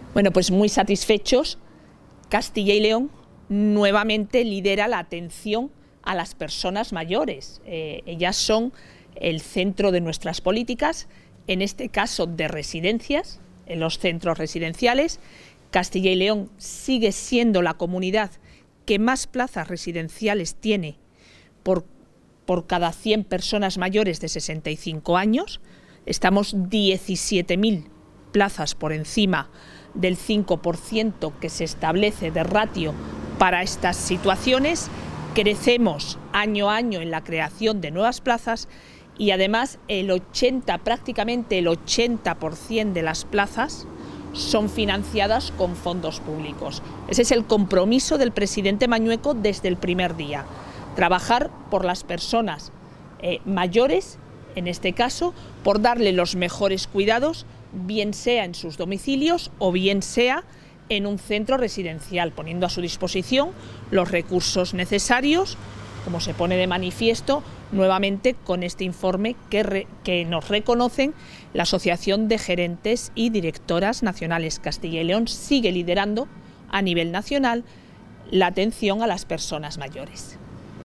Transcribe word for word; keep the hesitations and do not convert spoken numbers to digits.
Bueno, pues muy satisfechos. Castilla y León nuevamente lidera la atención a las personas mayores. Eh, ellas son el centro de nuestras políticas, en este caso de residencias, en los centros residenciales. Castilla y León sigue siendo la comunidad que más plazas residenciales tiene por, por cada cien personas mayores de sesenta y cinco años. Estamos diecisiete mil plazas por encima del cinco por ciento que se establece de ratio para estas situaciones. Crecemos año a año en la creación de nuevas plazas y además el ochenta, prácticamente el ochenta por ciento de las plazas son financiadas con fondos públicos. Ese es el compromiso del presidente Mañueco desde el primer día, trabajar por las personas eh, mayores, en este caso, por darle los mejores cuidados, bien sea en sus domicilios o bien sea en un centro residencial, poniendo a su disposición los recursos necesarios, como se pone de manifiesto nuevamente con este informe que, re, que nos reconocen la Asociación de Gerentes y Directoras Nacionales. Castilla y León sigue liderando a nivel nacional la atención a las personas mayores.